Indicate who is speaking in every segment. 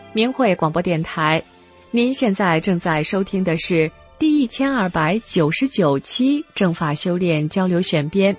Speaker 1: 明慧广播电台，您现在正在收听的是第1299期正法修炼交流选编。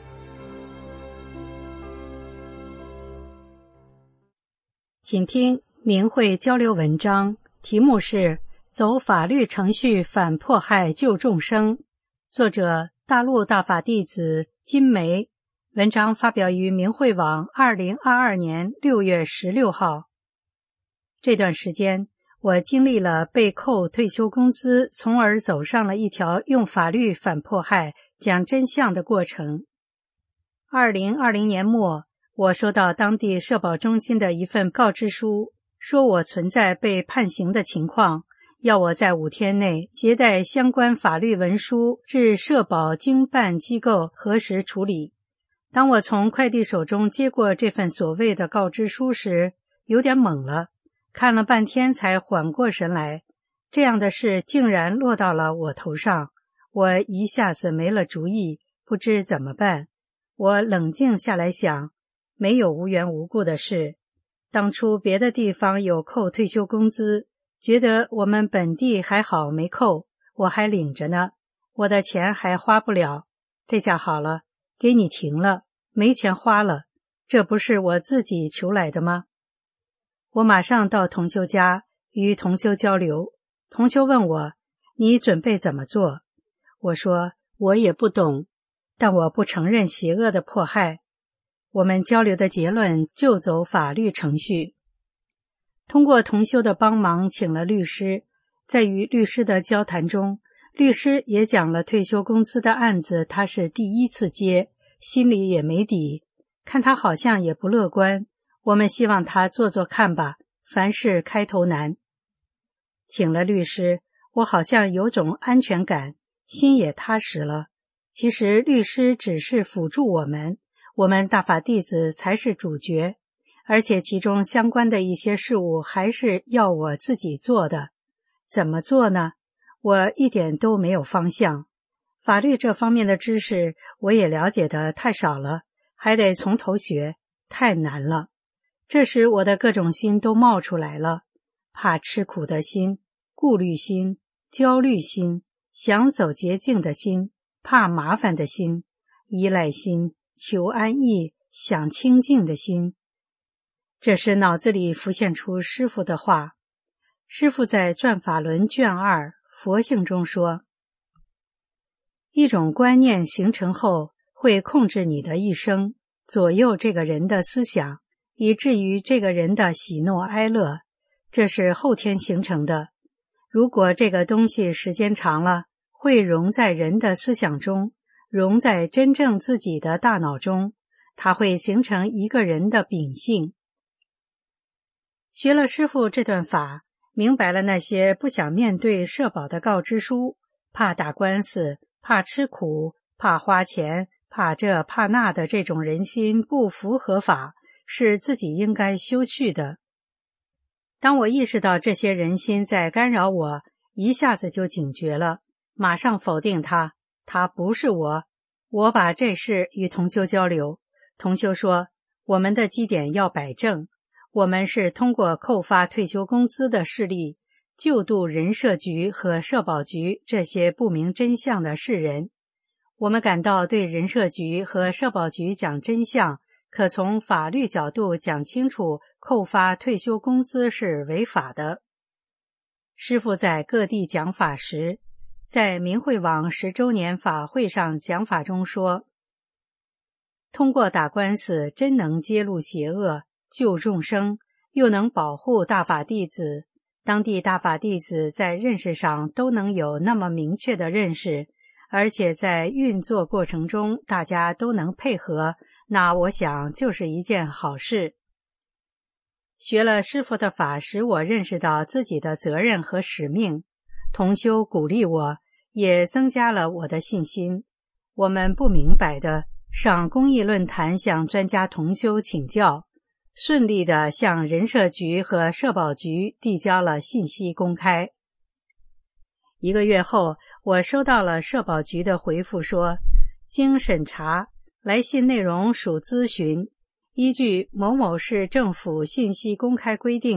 Speaker 2: 请听明慧交流文章，题目是走法律程序反迫害救众生，作者大陆大法弟子金梅，文章发表于明慧网2022年6月16号。这段时间，我经历了被扣退休工资，从而走上了一条用法律反迫害、讲真相的过程。2020年末，我收到当地社保中心的一份告知书，说我存在被判刑的情况，要我在5天内携带相关法律文书至社保经办机构核实处理。当我从快递手中接过这份所谓的告知书时，有点懵了，看了半天才缓过神来，这样的事竟然落到了我头上，我一下子没了主意，不知怎么办。我冷静下来想，没有无缘无故的事，当初别的地方有扣退休工资，觉得我们本地还好没扣，我还领着呢，我的钱还花不了，这下好了，给你停了，没钱花了，这不是我自己求来的吗？我马上到同修家与同修交流，同修问我，你准备怎么做？我说我也不懂，但我不承认邪恶的迫害。我们交流的结论就走法律程序。通过同修的帮忙，请了律师，在与律师的交谈中，律师也讲了退休工资的案子，他是第一次接，心里也没底，看他好像也不乐观，我们希望他做做看吧，凡事开头难。请了律师，我好像有种安全感，心也踏实了。其实律师只是辅助我们大法弟子才是主角，而且其中相关的一些事务还是要我自己做的。怎么做呢？我一点都没有方向。法律这方面的知识我也了解的太少了，还得从头学，太难了。这时我的各种心都冒出来了，怕吃苦的心，顾虑心，焦虑心，想走捷径的心，怕麻烦的心，依赖心，求安逸，想清净的心。这时脑子里浮现出师父的话。师父在《转法轮》卷2佛性中说，一种观念形成后，会控制你的一生，左右这个人的思想，以至于这个人的喜怒哀乐，这是后天形成的。如果这个东西时间长了，会融在人的思想中，融在真正自己的大脑中，它会形成一个人的秉性。学了师父这段法，明白了那些不想面对社保的告知书，怕打官司，怕吃苦，怕花钱，怕这怕那的这种人心不符合法，是自己应该修去的。当我意识到这些人心在干扰我，一下子就警觉了，马上否定它，它不是我。我把这事与同修交流，同修说，我们的基点要摆正，我们是通过扣发退休工资的事例，救度人社局和社保局这些不明真相的世人。我们感到对人社局和社保局讲真相，可从法律角度讲清楚扣发退休工资是违法的。师父在各地讲法时，在明慧网10周年法会上讲法中说，通过打官司真能揭露邪恶，救众生，又能保护大法弟子，当地大法弟子在认识上都能有那么明确的认识，而且在运作过程中大家都能配合，那我想就是一件好事。学了师父的法，使我认识到自己的责任和使命，同修鼓励我，也增加了我的信心。我们不明白的，上公益论坛向专家同修请教，顺利地向人社局和社保局递交了信息公开。1个月后，我收到了社保局的回复说，经审查，来信内容属咨询，依据某某市政府信息公开规定，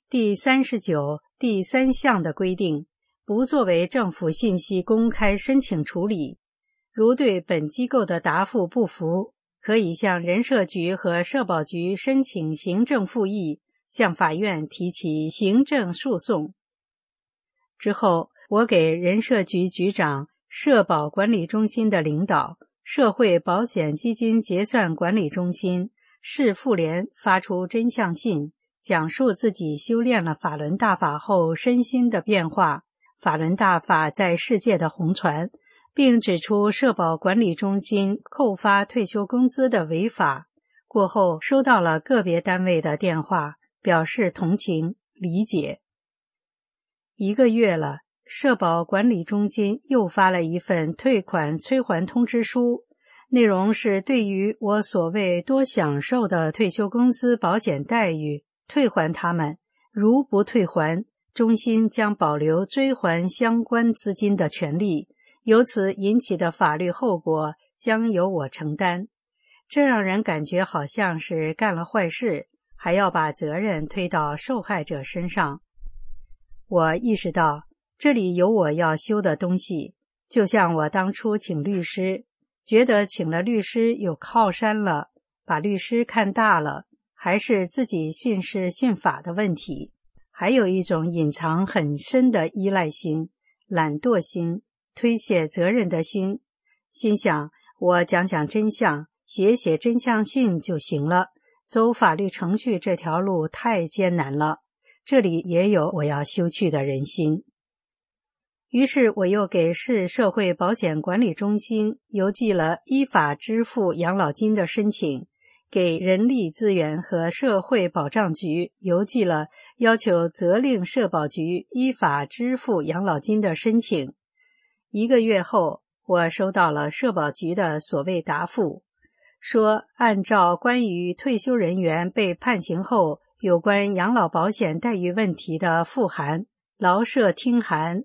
Speaker 2: 第39第3项的规定，不作为政府信息公开申请处理。如对本机构的答复不服，可以向人社局和社保局申请行政复议，向法院提起行政诉讼。之后，我给人社局局长、社保管理中心的领导、社会保险基金结算管理中心、市妇联发出真相信，讲述自己修炼了法轮大法后身心的变化，法轮大法在世界的红传，并指出社保管理中心扣发退休工资的违法。过后收到了个别单位的电话，表示同情理解。1个月了，社保管理中心又发了一份退款催还通知书，内容是对于我所谓多享受的退休工资保险待遇退还他们，如不退还，中心将保留追还相关资金的权利，由此引起的法律后果将由我承担。这让人感觉好像是干了坏事，还要把责任推到受害者身上。我意识到这里有我要修的东西，就像我当初请律师，觉得请了律师有靠山了，把律师看大了，还是自己信事信法的问题。还有一种隐藏很深的依赖心、懒惰心、推卸责任的心，心想我讲讲真相，写写真相信就行了，走法律程序这条路太艰难了，这里也有我要修去的人心。于是我又给市社会保险管理中心邮寄了依法支付养老金的申请，给人力资源和社会保障局邮寄了要求责令社保局依法支付养老金的申请。1个月后，我收到了社保局的所谓答复，说按照关于退休人员被判刑后有关养老保险待遇问题的复函，劳社听函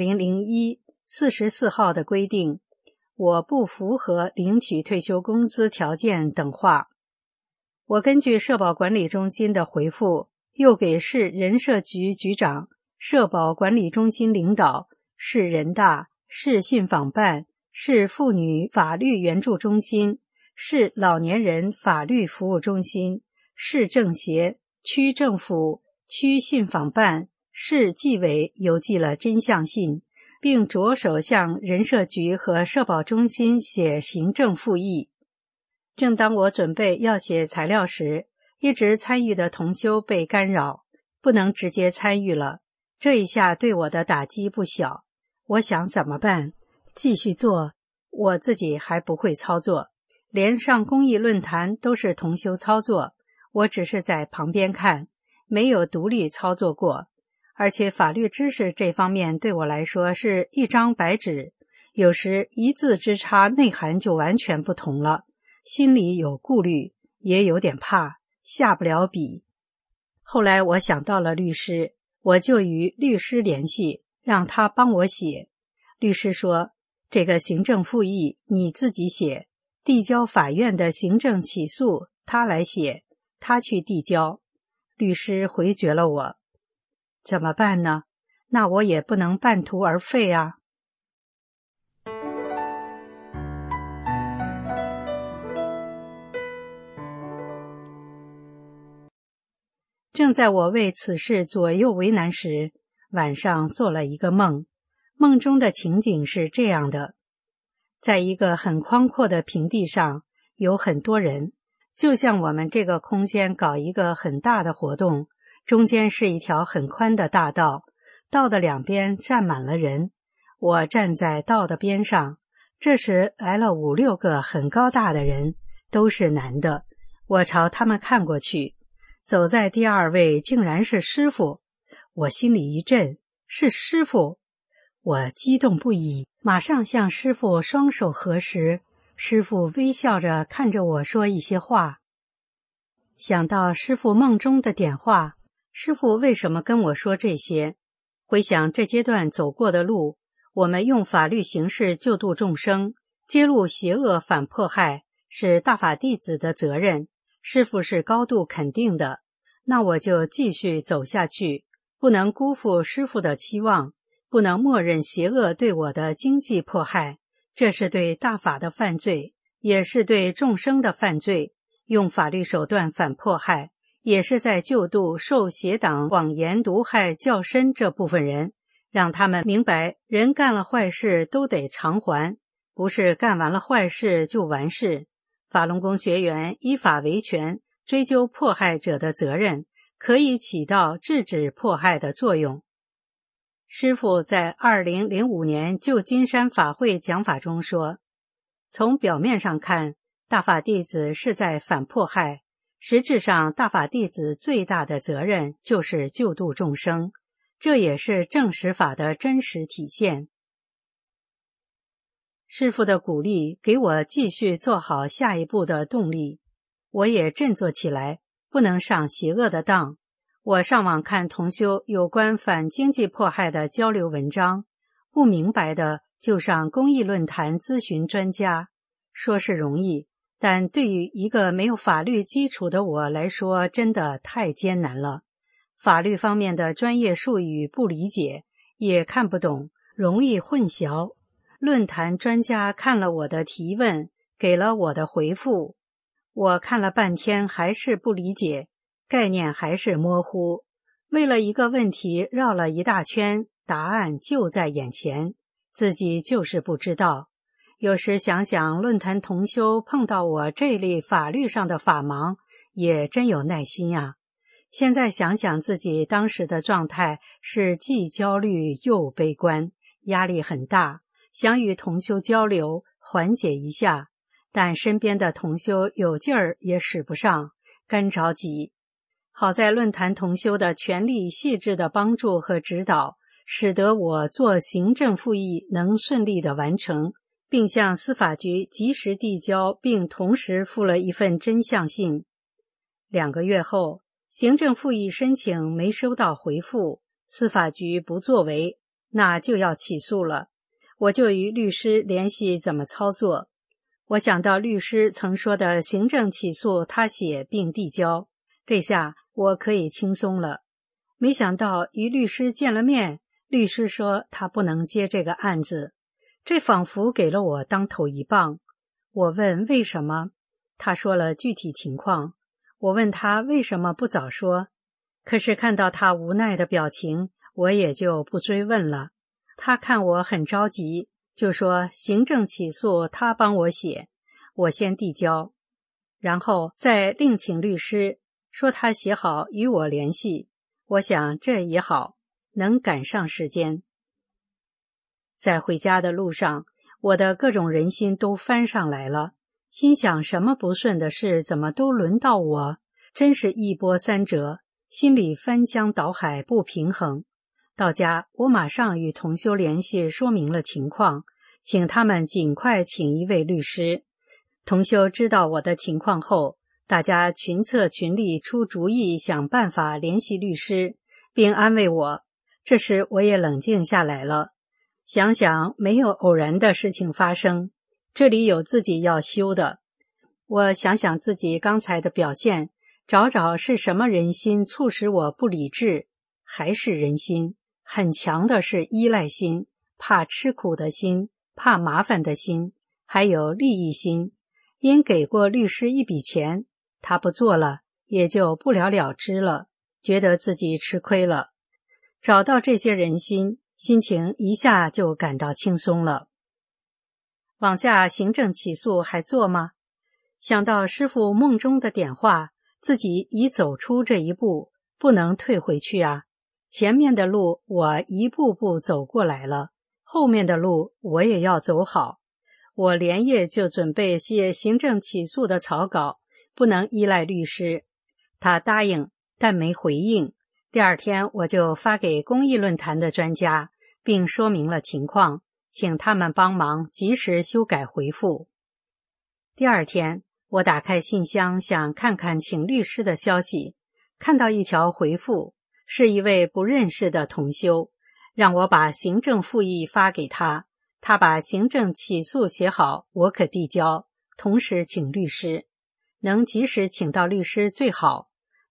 Speaker 2: 2001-44号的规定，我不符合领取退休工资条件等话。我根据社保管理中心的回复，又给市人社局局长、社保管理中心领导、市人大、市信访办、市妇女法律援助中心、市老年人法律服务中心、市政协、区政府、区信访办、市纪委邮寄了真相信，并着手向人社局和社保中心写行政复议。正当我准备要写材料时，一直参与的同修被干扰，不能直接参与了。这一下对我的打击不小。我想怎么办？继续做，我自己还不会操作，连上公益论坛都是同修操作，我只是在旁边看，没有独立操作过。而且法律知识这方面对我来说是一张白纸，有时一字之差，内涵就完全不同了，心里有顾虑，也有点怕，下不了笔。后来我想到了律师，我就与律师联系，让他帮我写。律师说，这个行政复议你自己写，递交法院的行政起诉他来写，他去递交。律师回绝了我。怎么办呢？那我也不能半途而废啊。正在我为此事左右为难时，晚上做了一个梦。梦中的情景是这样的，在一个很宽阔的平地上，有很多人，就像我们这个空间搞一个很大的活动，中间是一条很宽的大道，道的两边站满了人。我站在道的边上，这时来了5、6个很高大的人，都是男的。我朝他们看过去，走在第2位竟然是师父。我心里一震，是师父。我激动不已，马上向师父双手合十。师父微笑着看着我说一些话。想到师父梦中的点化，师父为什么跟我说这些？回想这阶段走过的路，我们用法律形式救度众生，揭露邪恶反迫害，是大法弟子的责任，师父是高度肯定的。 那我就继续走下去，不能辜负师父的期望，不能默认邪恶对我的经济迫害，这是对大法的犯罪，也是对众生的犯罪。用法律手段反迫害，也是在救度受邪党谎言毒害较深这部分人，让他们明白人干了坏事都得偿还，不是干完了坏事就完事。法轮功学员依法维权，追究迫害者的责任，可以起到制止迫害的作用。师父在2005年旧金山法会讲法中说，从表面上看，大法弟子是在反迫害，实质上大法弟子最大的责任就是救度众生，这也是正实法的真实体现。师父的鼓励给我继续做好下一步的动力，我也振作起来，不能上邪恶的当。我上网看同修有关反经济迫害的交流文章，不明白的就上公益论坛咨询专家，说是容易，但对于一个没有法律基础的我来说，真的太艰难了。法律方面的专业术语不理解，也看不懂，容易混淆。论坛专家看了我的提问，给了我的回复，我看了半天还是不理解，概念还是模糊。为了一个问题绕了一大圈，答案就在眼前，自己就是不知道。有时想想论坛同修碰到我这类法律上的法盲，也真有耐心呀。现在想想自己当时的状态，是既焦虑又悲观，压力很大，想与同修交流，缓解一下，但身边的同修有劲儿也使不上，干着急。好在论坛同修的全力细致的帮助和指导，使得我做行政复议能顺利的完成，并向司法局及时递交，并同时附了一份真相信。2个月后，行政复议申请没收到回复，司法局不作为，那就要起诉了。我就与律师联系怎么操作。我想到律师曾说的行政起诉他写并递交，这下我可以轻松了。没想到与律师见了面，律师说他不能接这个案子，这仿佛给了我当头一棒。我问为什么，他说了具体情况。我问他为什么不早说，可是看到他无奈的表情，我也就不追问了。他看我很着急，就说行政起诉他帮我写，我先递交，然后再另请律师，说他写好与我联系。我想这也好，能赶上时间。在回家的路上，我的各种人心都翻上来了，心想什么不顺的事怎么都轮到我，真是一波三折，心里翻江倒海不平衡。到家，我马上与同修联系，说明了情况，请他们尽快请一位律师。同修知道我的情况后，大家群策群力出主意，想办法联系律师，并安慰我。这时我也冷静下来了，想想没有偶然的事情发生，这里有自己要修的。我想想自己刚才的表现，找找是什么人心促使我不理智，还是人心。很强的是依赖心，怕吃苦的心，怕麻烦的心，还有利益心。因给过律师一笔钱，他不做了，也就不了了之了，觉得自己吃亏了。找到这些人心，心情一下就感到轻松了。往下行政起诉还做吗？想到师父梦中的点化，自己已走出这一步，不能退回去啊。前面的路我一步步走过来了，后面的路我也要走好。我连夜就准备写行政起诉的草稿，不能依赖律师。他答应，但没回应。第二天我就发给公益论坛的专家，并说明了情况，请他们帮忙及时修改回复。第二天，我打开信箱，想看看请律师的消息，看到一条回复，是一位不认识的同修，让我把行政复议发给他，他把行政起诉写好，我可递交，同时请律师。能及时请到律师最好，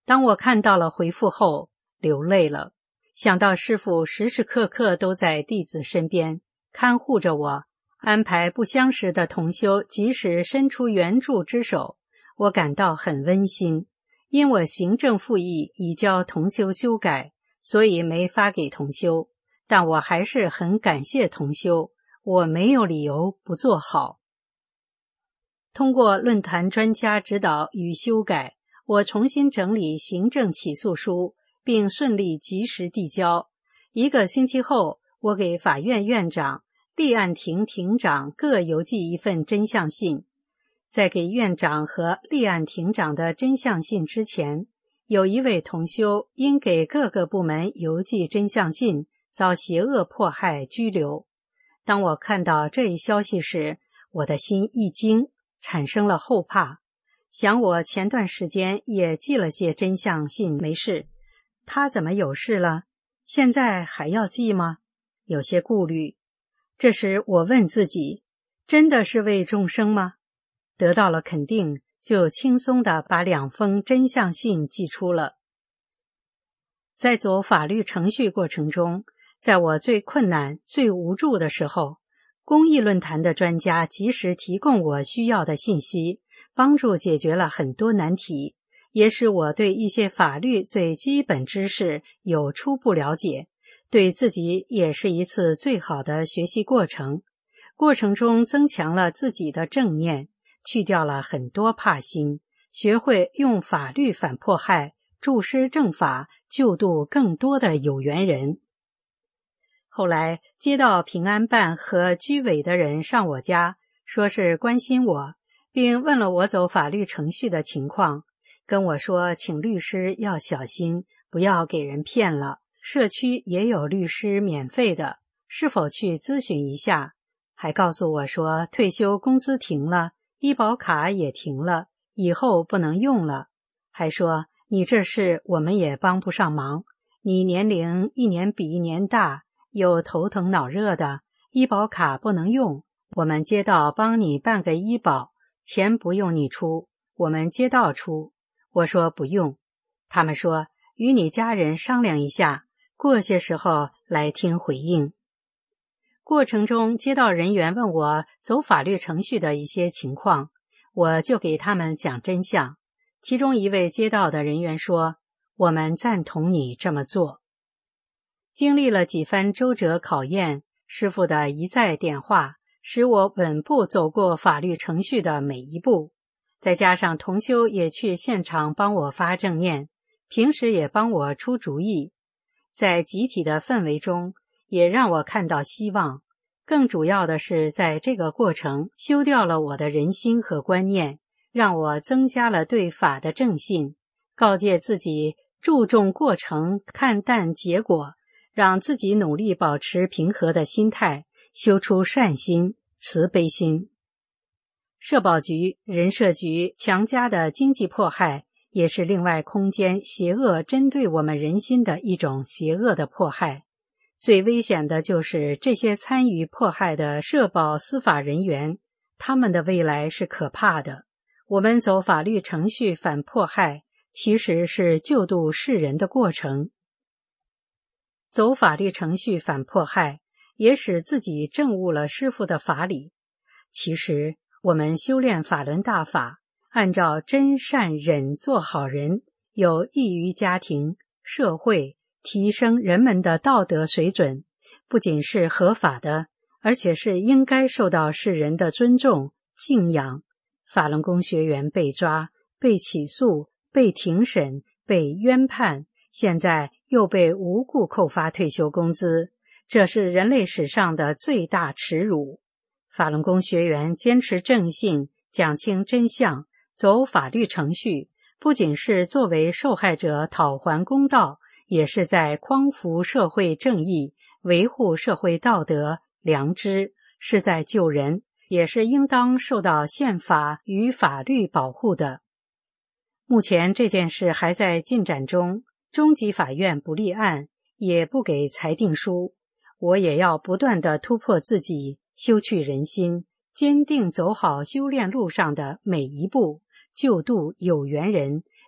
Speaker 2: 当我看到了回复后，流泪了，想到师父时时刻刻都在弟子身边看护着我，安排不相识的同修及时伸出援助之手，我感到很温馨。因我行政复议已教同修修改，所以没发给同修，但我还是很感谢同修，我没有理由不做好。通过论坛专家指导与修改，我重新整理行政起诉书，并顺利及时递交。1个星期后，我给法院院长、立案庭庭长各邮寄一份真相信。在给院长和立案庭长的真相信之前，有一位同修因给各个部门邮寄真相信，遭邪恶迫害拘留。当我看到这一消息时，我的心一惊，产生了后怕。想我前段时间也寄了些真相信没事，他怎么有事了？现在还要寄吗？有些顾虑。这时我问自己，真的是为众生吗？得到了肯定，就轻松地把2封真相信寄出了。在走法律程序过程中，在我最困难、最无助的时候，公益论坛的专家及时提供我需要的信息，帮助解决了很多难题，也使我对一些法律最基本知识有初步了解，对自己也是一次最好的学习过程。过程中增强了自己的正念，去掉了很多怕心，学会用法律反迫害，助施正法，救度更多的有缘人。后来接到平安办和居委的人上我家，说是关心我，并问了我走法律程序的情况，跟我说请律师要小心，不要给人骗了，社区也有律师免费的，是否去咨询一下。还告诉我说退休工资停了，医保卡也停了，以后不能用了。还说你这事我们也帮不上忙，你年龄一年比一年大，又头疼脑热的，医保卡不能用，我们街道帮你办个医保，钱不用你出，我们街道出。我说不用。他们说与你家人商量一下，过些时候来听回应。过程中，街道人员问我走法律程序的一些情况，我就给他们讲真相。其中一位街道的人员说，我们赞同你这么做。经历了几番周折考验，师父的一再点化，使我稳步走过法律程序的每一步。再加上同修也去现场帮我发正念，平时也帮我出主意，在集体的氛围中也让我看到希望。更主要的是，在这个过程修掉了我的人心和观念，让我增加了对法的正信，告诫自己注重过程，看淡结果，让自己努力保持平和的心态，修出善心、慈悲心。社保局、人社局强加的经济迫害，也是另外空间邪恶针对我们人心的一种邪恶的迫害。最危险的就是这些参与迫害的社保司法人员，他们的未来是可怕的。我们走法律程序反迫害，其实是救度世人的过程。走法律程序反迫害，也使自己证悟了师父的法理。其实我们修炼法轮大法，按照真善忍做好人，有益于家庭、社会，提升人们的道德水准，不仅是合法的，而且是应该受到世人的尊重、敬仰。法轮功学员被抓、被起诉、被庭审、被冤判，现在又被无故扣发退休工资，这是人类史上的最大耻辱。法轮功学员坚持正信，讲清真相，走法律程序，不仅是作为受害者讨还公道，也是在匡扶社会正义，维护社会道德良知，是在救人，也是应当受到宪法与法律保护的。目前这件事还在进展中，中级法院不立案，也不给裁定书。我也要不断地突破自己，修去人心，坚定走好修炼路上的每一步，救度有缘人，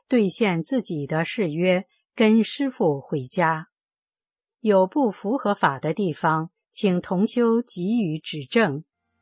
Speaker 2: 兑现自己的誓约，跟师父回家。有不符合法的地方，请同修给予指正。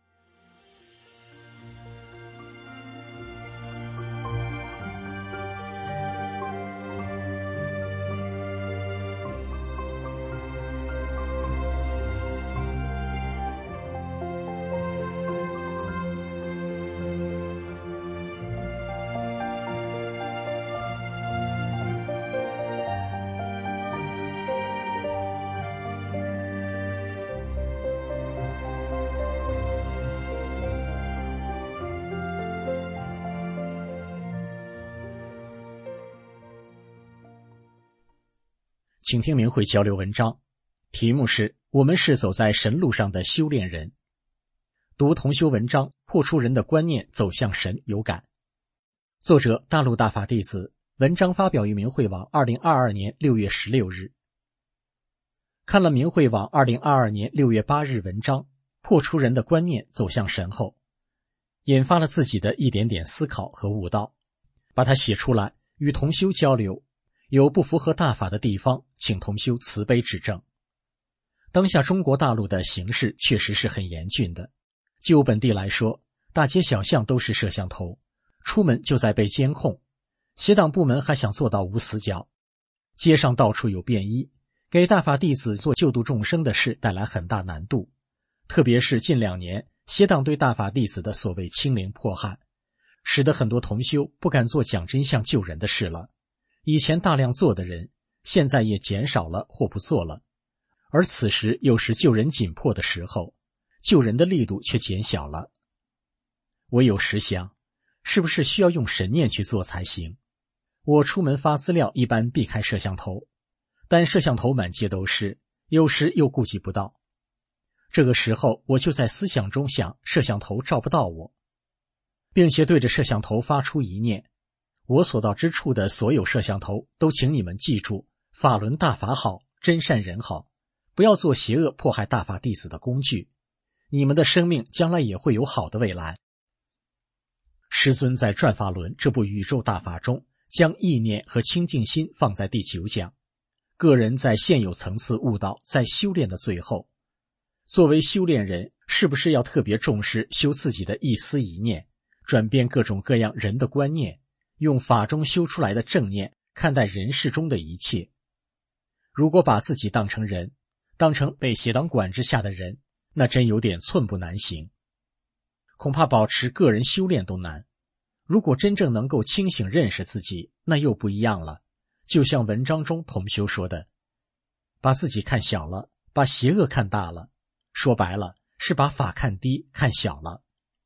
Speaker 3: 请听明慧交流文章，题目是我们是走在神路上的修炼人。读同修文章，破除人的观念，走向神有感。作者大陆大法弟子，文章发表于明慧网2022年6月16日。看了明慧网2022年6月8日文章，破除人的观念，走向神后，引发了自己的一点点思考和悟道，把它写出来与同修交流。有不符合大法的地方，请同修慈悲指正。当下中国大陆的形势确实是很严峻的。就本地来说，大街小巷都是摄像头，出门就在被监控。邪党部门还想做到无死角，街上到处有便衣，给大法弟子做救度众生的事带来很大难度。特别是近2年，邪党对大法弟子的所谓清零迫害，使得很多同修不敢做讲真相救人的事了。以前大量做的人，现在也减少了或不做了，而此时又是救人紧迫的时候，救人的力度却减小了。我有时想，是不是需要用神念去做才行？我出门发资料一般避开摄像头，但摄像头满街都是，有时又顾及不到。这个时候我就在思想中想，摄像头照不到我，并且对着摄像头发出一念：我所到之处的所有摄像头都请你们记住，法轮大法好，真善人好，不要做邪恶迫害大法弟子的工具，你们的生命将来也会有好的未来。师尊在转法轮这部宇宙大法中，将意念和清净心放在第9讲。个人在现有层次悟道，在修炼的最后，作为修炼人，是不是要特别重视修自己的一思一念，转变各种各样人的观念，用法中修出来的正念看待人世中的一切。如果把自己当成人，当成被邪党管制下的人，那真有点寸步难行，恐怕保持个人修炼都难。如果真正能够清醒认识自己，那又不一样了。就像文章中同修说的，把自己看小了，把邪恶看大了，说白了是把法看低看小了。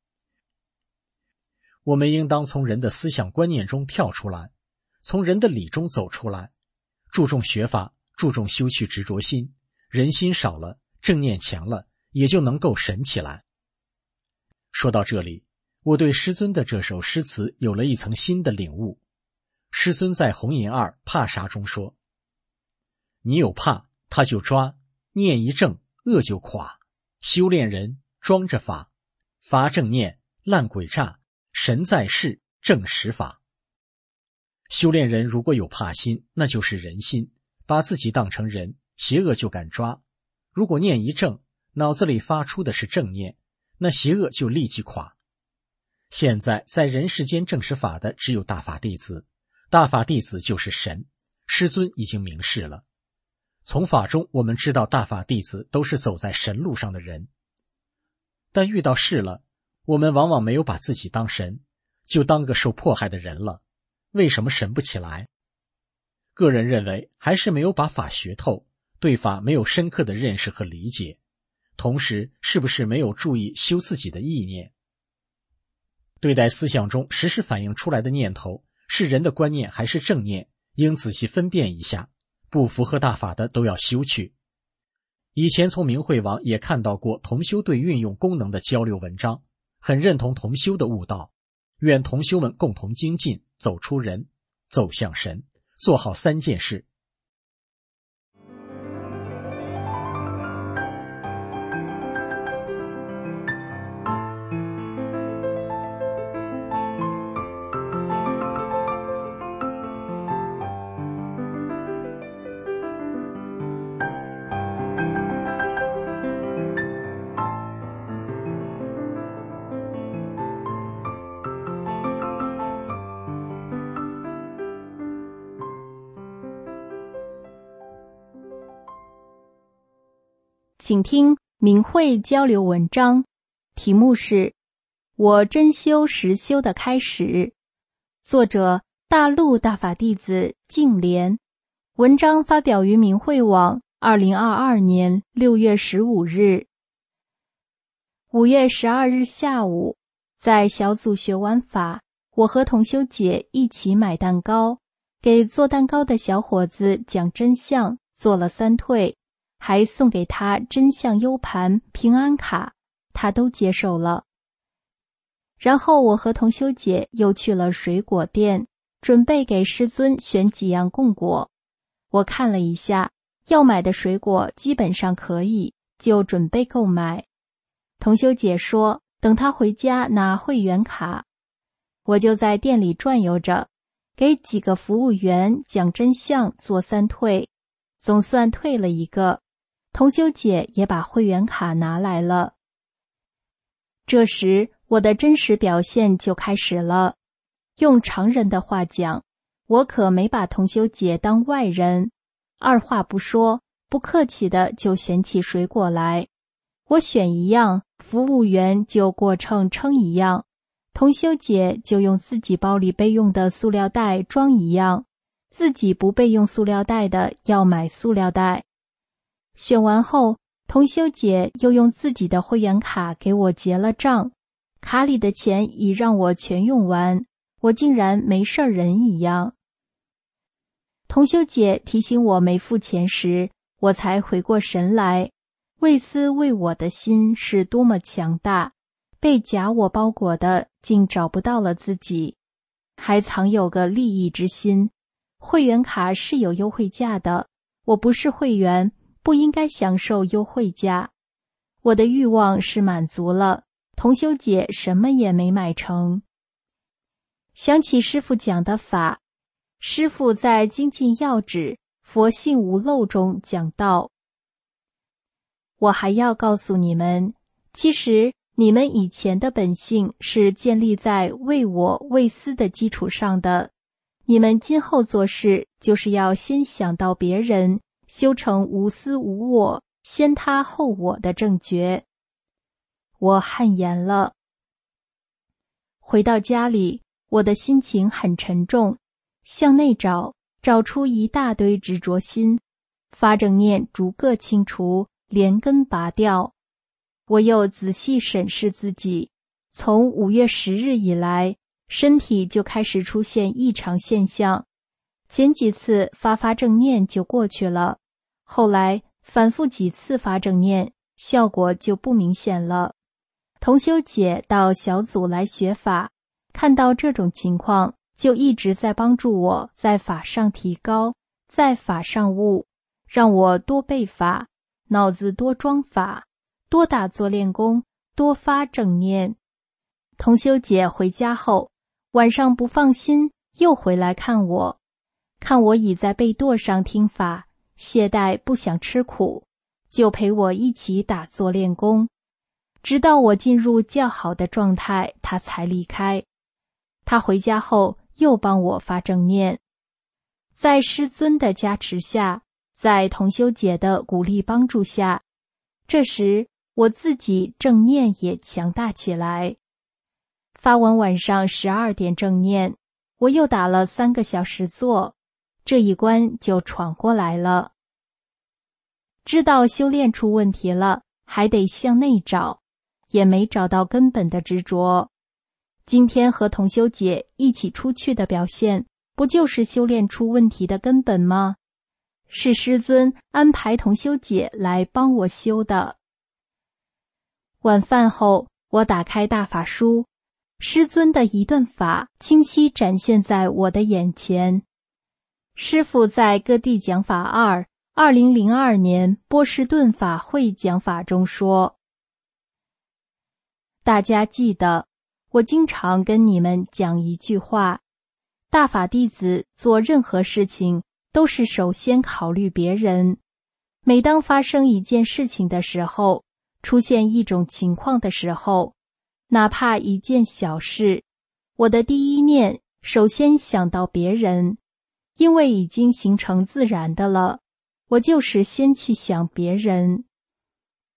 Speaker 3: 我们应当从人的思想观念中跳出来，从人的理中走出来，注重学法，注重修去执着心，人心少了，正念强了，也就能够神起来。说到这里，我对师尊的这首诗词有了一层新的领悟。师尊在红银二怕啥中说，你有怕他就抓，念一正恶就垮，修炼人装着法，罚正念烂鬼诈，神在世正实法。修炼人如果有怕心，那就是人心，把自己当成人，邪恶就敢抓。如果念一正，脑子里发出的是正念，那邪恶就立即垮。现在在人世间证实法的只有大法弟子，大法弟子就是神，师尊已经明示了。从法中我们知道大法弟子都是走在神路上的人，但遇到事了，我们往往没有把自己当神，就当个受迫害的人了。为什么神不起来？个人认为还是没有把法学透，对法没有深刻的认识和理解，同时是不是没有注意修自己的意念？对待思想中时时反映出来的念头，是人的观念还是正念，应仔细分辨一下，不符合大法的都要修去。以前从明慧网也看到过同修对运用功能的交流文章，很认同同修的悟道，愿同修们共同精进，走出人，走向神，做好3件事。
Speaker 4: 请听明慧交流文章，题目是我真修实修的开始，作者大陆大法弟子净莲，文章发表于明慧网2022年6月15日。5月12日下午，在小组学完法，我和同修姐一起买蛋糕，给做蛋糕的小伙子讲真相，做了3退，还送给他真相 U 盘、平安卡，他都接受了。然后我和同修姐又去了水果店，准备给师尊选几样供果。我看了一下，要买的水果基本上可以，就准备购买。同修姐说等她回家拿会员卡，我就在店里转悠着，给几个服务员讲真相，做3退，总算退了1个。同修姐也把会员卡拿来了。这时我的真实表现就开始了。用常人的话讲，我可没把同修姐当外人，二话不说，不客气的就选起水果来。我选一样，服务员就过秤称一样，同修姐就用自己包里备用的塑料袋装一样，自己不备用塑料袋的要买塑料袋。选完后，同修姐又用自己的会员卡给我结了账，卡里的钱已让我全用完，我竟然没事人一样。同修姐提醒我没付钱时，我才回过神来，为私为我的心是多么强大，被假我包裹的竟找不到了自己，还藏有个利益之心。会员卡是有优惠价的，我不是会员，不应该享受优惠价。我的欲望是满足了，同修姐什么也没买成。想起师父讲的法，师父在精进要旨佛性无漏中讲道，我还要告诉你们，其实你们以前的本性是建立在为我为私的基础上的，你们今后做事就是要先想到别人，修成无私无我，先他后我的正觉。我汗颜了。回到家里，我的心情很沉重，向内找出一大堆执着心，发正念逐个清除，连根拔掉。我又仔细审视自己，从5月10日以来，身体就开始出现异常现象，前几次发正念就过去了，后来反复几次发正念，效果就不明显了。同修姐到小组来学法，看到这种情况，就一直在帮助我在法上提高，在法上悟，让我多背法，脑子多装法，多打坐练功，多发正念。同修姐回家后，晚上不放心，又回来看我，看我倚在被垛上听法，懈怠不想吃苦，就陪我一起打坐练功，直到我进入较好的状态，他才离开。他回家后又帮我发正念。在师尊的加持下，在同修姐的鼓励帮助下，这时我自己正念也强大起来。发完晚上12点正念，我又打了3个小时坐，这一关就闯过来了。知道修炼出问题了，还得向内找，也没找到根本的执着。今天和同修姐一起出去的表现，不就是修炼出问题的根本吗？是师尊安排同修姐来帮我修的。晚饭后，我打开大法书，师尊的一段法清晰展现在我的眼前。师父在各地讲法2002年波士顿法会讲法中说，大家记得，我经常跟你们讲一句话，大法弟子做任何事情都是首先考虑别人。每当发生一件事情的时候，出现一种情况的时候，哪怕一件小事，我的第一念首先想到别人，因为已经形成自然的了，我就是先去想别人。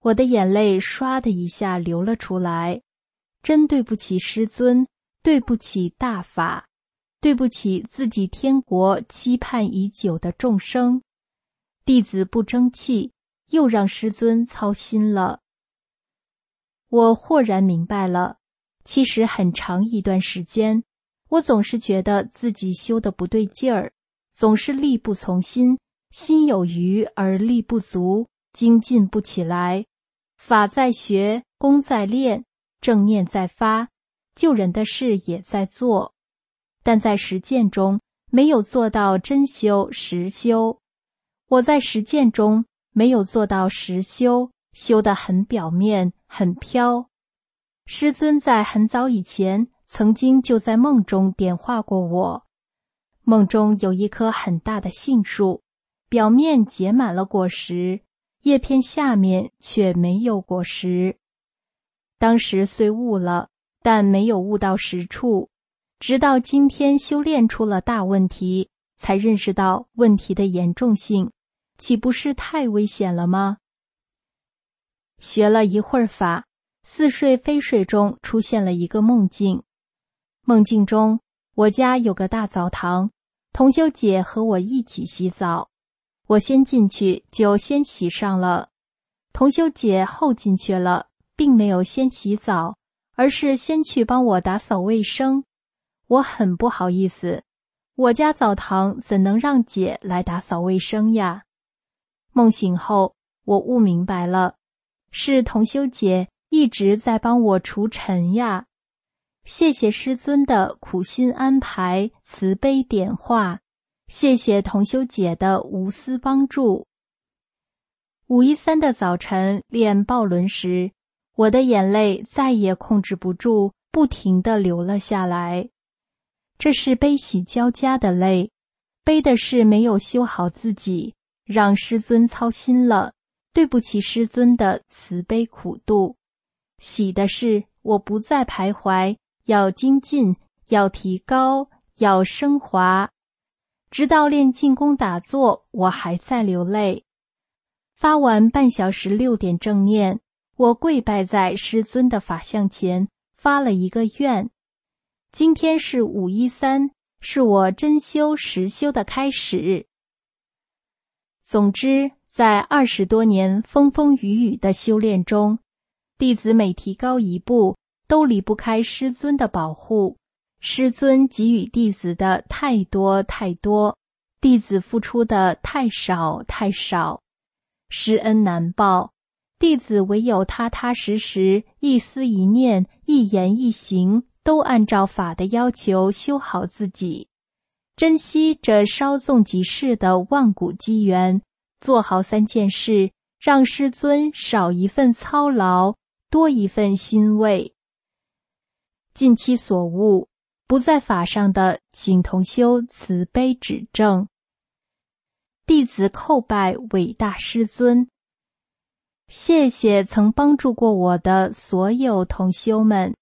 Speaker 4: 我的眼泪唰的一下流了出来，真对不起师尊，对不起大法，对不起自己天国期盼已久的众生。弟子不争气，又让师尊操心了。我豁然明白了，其实很长一段时间，我总是觉得自己修得不对劲儿，总是力不从心，心有余而力不足，精进不起来。法在学，功在练，正念在发，救人的事也在做，但在实践中没有做到真修实修。我在实践中没有做到实修，修得很表面，很飘。师尊在很早以前曾经就在梦中点化过我。梦中有一棵很大的杏树，表面结满了果实，叶片下面却没有果实。当时虽悟了，但没有悟到实处，直到今天修炼出了大问题，才认识到问题的严重性，岂不是太危险了吗？学了一会儿法，似睡非睡中出现了一个梦境。梦境中，我家有个大澡堂，同修姐和我一起洗澡。我先进去就先洗上了，同修姐后进去了，并没有先洗澡，而是先去帮我打扫卫生。我很不好意思，我家澡堂怎能让姐来打扫卫生呀？梦醒后，我悟明白了，是同修姐一直在帮我除尘呀。谢谢师尊的苦心安排，慈悲点化，谢谢同修姐的无私帮助。513的早晨练抱轮时，我的眼泪再也控制不住，不停地流了下来。这是悲喜交加的泪，悲的是没有修好自己，让师尊操心了，对不起师尊的慈悲苦度；喜的是我不再徘徊，要精进，要提高，要升华。直到练静功打坐，我还在流泪。发完半小时6点正念，我跪拜在师尊的法像前，发了一个愿。今天是513，是我真修实修的开始。总之，在20多年风风雨雨的修炼中，弟子每提高一步，都离不开师尊的保护。师尊给予弟子的太多太多，弟子付出的太少太少，师恩难报，弟子唯有踏踏实实，一思一念，一言一行，都按照法的要求修好自己，珍惜这稍纵即逝的万古机缘，做好3件事，让师尊少一份操劳，多一份欣慰。尽其所悟，不在法上的请同修慈悲指正。弟子叩拜伟大师尊，谢谢曾帮助过我的所有同修们。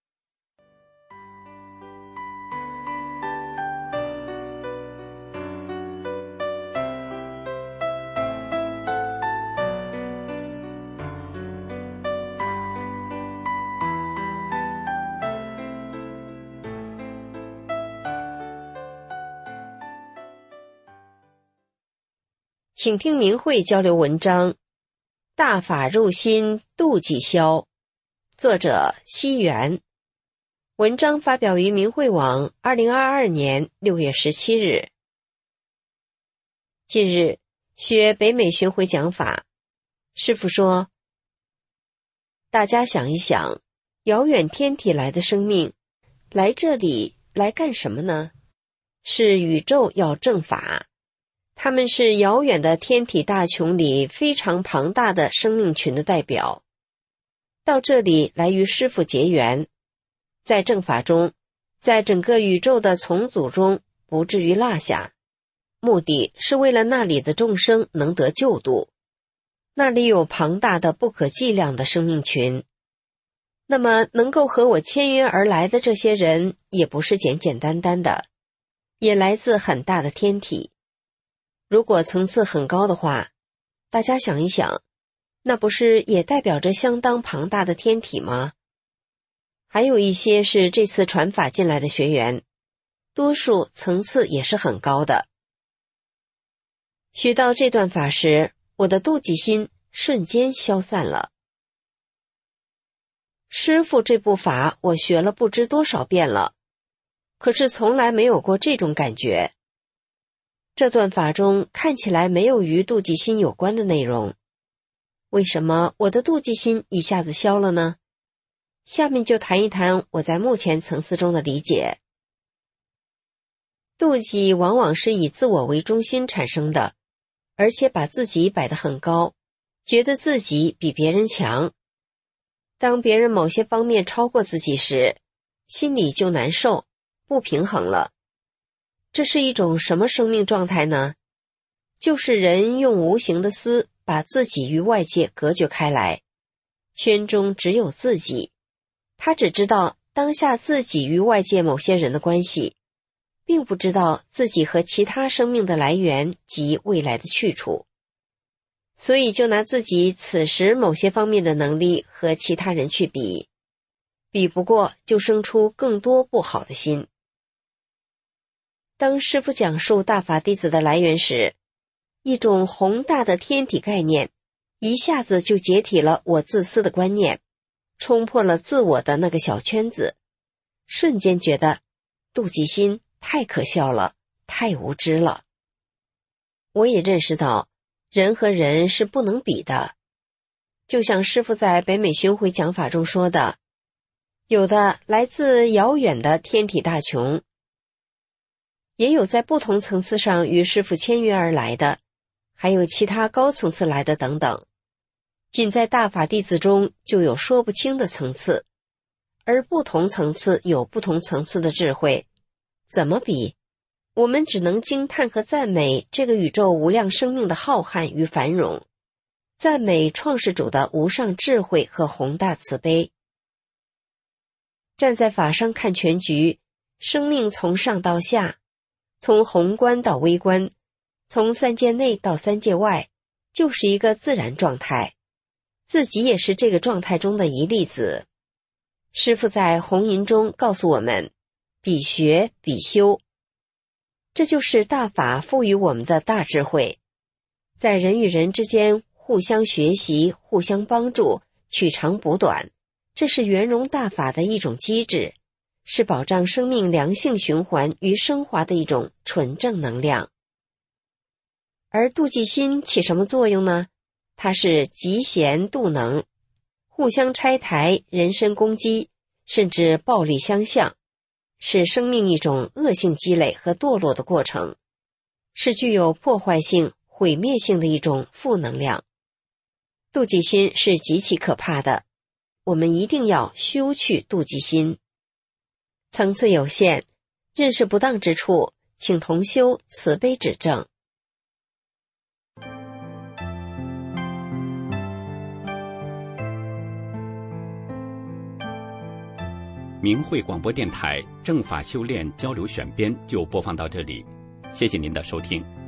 Speaker 5: 请听明慧交流文章《大法入心度己消》，作者西元。文章发表于明慧网2022年6月17日。近日学北美巡回讲法，师父说，大家想一想，遥远天体来的生命来这里来干什么呢？是宇宙要正法，他们是遥远的天体大穹里非常庞大的生命群的代表，到这里来与师父结缘，在正法中，在整个宇宙的重组中不至于落下，目的是为了那里的众生能得救度。那里有庞大的不可计量的生命群，那么能够和我签约而来的这些人也不是简简单单的，也来自很大的天体。如果层次很高的话，大家想一想， 那不是也代表着相当庞大的天体吗？还有一些是这次传法进来的学员，多数层次也是很高的。学到这段法时，我的妒忌心瞬间消散了。师父这部法我学了不知多少遍了，可是从来没有过这种感觉。这段法中看起来没有与妒忌心有关的内容，为什么我的妒忌心一下子消了呢？下面就谈一谈我在目前层次中的理解。妒忌往往是以自我为中心产生的，而且把自己摆得很高，觉得自己比别人强。当别人某些方面超过自己时，心里就难受，不平衡了。这是一种什么生命状态呢？就是人用无形的丝把自己与外界隔绝开来，圈中只有自己，他只知道当下自己与外界某些人的关系，并不知道自己和其他生命的来源及未来的去处，所以就拿自己此时某些方面的能力和其他人去比，比不过就生出更多不好的心。当师父讲述大法弟子的来源时，一种宏大的天体概念一下子就解体了我自私的观念，冲破了自我的那个小圈子，瞬间觉得妒忌心太可笑了，太无知了。我也认识到人和人是不能比的，就像师父在北美巡回讲法中说的，有的来自遥远的天体大穹，也有在不同层次上与师父签约而来的，还有其他高层次来的等等。仅在大法弟子中就有说不清的层次，而不同层次有不同层次的智慧，怎么比？我们只能惊叹和赞美这个宇宙无量生命的浩瀚与繁荣，赞美创世主的无上智慧和宏大慈悲。站在法上看全局，生命从上到下，从宏观到微观，从三界内到三界外，就是一个自然状态，自己也是这个状态中的一粒子。师父在红吟中告诉我们，比学比修，这就是大法赋予我们的大智慧，在人与人之间互相学习，互相帮助，取长补短，这是圆融大法的一种机制，是保障生命良性循环与升华的一种纯正能量。而妒忌心起什么作用呢？它是嫉贤妒能，互相拆台，人身攻击，甚至暴力相向，是生命一种恶性积累和堕落的过程，是具有破坏性、毁灭性的一种负能量。妒忌心是极其可怕的，我们一定要修去妒忌心。层次有限，认识不当之处，请同修慈悲指正。
Speaker 6: 明慧广播电台正法修炼交流选编就播放到这里，谢谢您的收听。